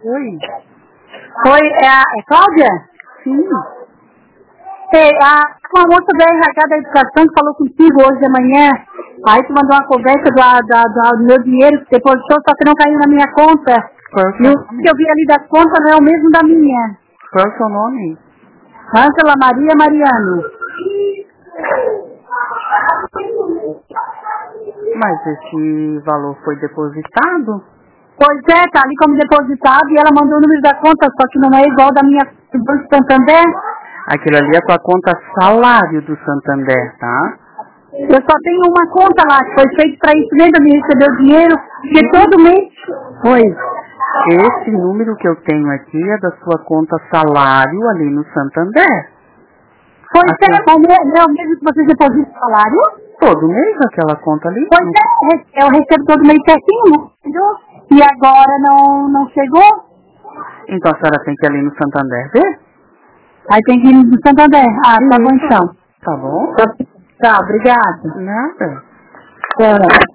Oi. Oi, é Cláudia? Sim. Uma moça da RH da Educação que falou contigo hoje de manhã, aí tu mandou uma conversa do meu dinheiro que depositou, só que não caiu na minha conta. E o que eu vi ali da conta não é o mesmo da minha. Qual é o seu nome? Ângela Maria Mariano. Mas esse valor foi depositado? Pois é, tá ali como depositado e ela mandou o número da conta, só que não é igual da minha do Banco Santander. Aquilo ali é a tua conta salário do Santander, tá? Eu só tenho uma conta lá, que foi feito para isso mesmo, eu me receber o dinheiro, porque todo mês... Oi. Esse número que eu tenho aqui é da sua conta salário ali no Santander. Pois é, mas é o mesmo que vocês depositam o salário? Todo mês aquela conta ali? Pois é, eu recebo todo mês certinho, entendeu? E agora não chegou? Então a senhora tem que ir ali no Santander ver? Aí tem que ir no Santander. Ah, tá bom então. Tá bom? Tá, obrigada. Nada. Tchau.